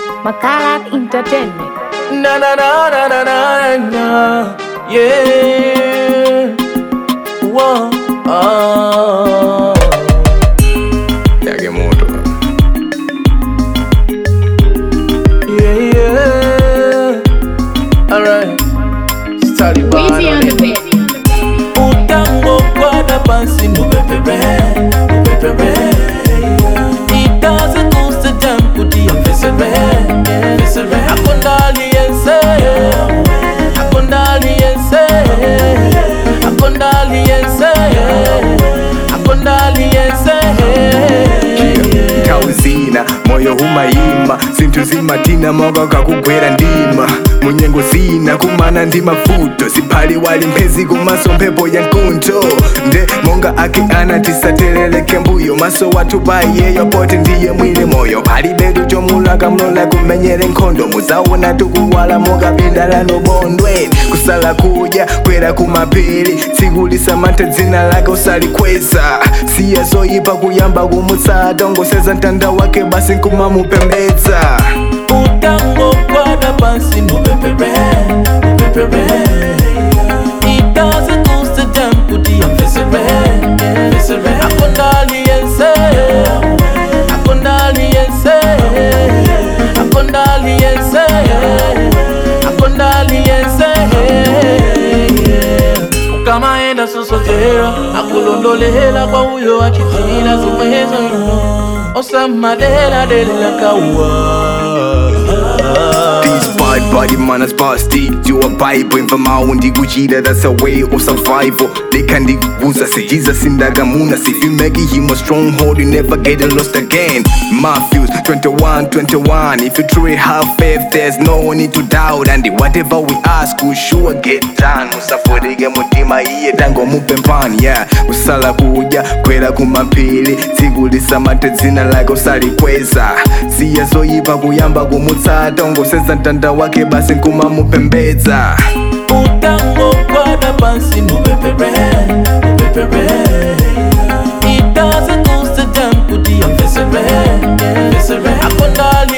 Makalat Entertainment. Na na na na na na na, yeah. Whoa, oh. Yage moto. Yeah, yeah. Alright. Taliban. Weezy on the bed. Utango kwa da pansi mubebebe. It doesn't cost a damn kuti amfesebe. Akondali yense. Akondali yense. Akondali yense. Akondali yense. Kauzina, moyo humayima Sintu zimatina moga kakugwera ndima Munyengo zina kumana ndima futo Sipali wali mpezi kumaso mpepo ya nkunto Nde monga aki tisateleleke mbuyo Maso watu bayeyo pote ndiye mwine moyo Pali bedu chomulaka mlola kumenyere nkondo Muzawona tukuwala moga bindala no bondwe Kusala kuja kwera kumapili Sigulisa mante zina laka usali kweza Siya zoipa kuyamba kumusada Ngoseza ntanda wake basi nkumamupembeza Utango kwa da pansi mubebebe. It doesn't cost a damn kuti amfesebe. Akondali yense. Akondali yense. Akondali yense. Akondali yense. Ukamaenda susokera akulondolela kwa uyo akifila zumwezo osamadela dela kawa. These bad body manners basti You a Bible in Vamaundi Gujida, that's a way of survival They can't guza say Jesus in Dagamuna If you make him a stronghold, you never get lost again Matthews 21:21 If you truly have faith, there's no need to doubt And whatever we ask, we sure get done Usafurige mutima iye tango mupempani Yeah, usala kuja, kwera kumapili Sigulisa mate zina like usali kweza Siya zoipa kuyamba kumutsata Ngoseza ntanda wake basi nkumamupembeza Utango kwa da pansi mubebebe. It doesn't cost a damn kuti amfesebe. Akondali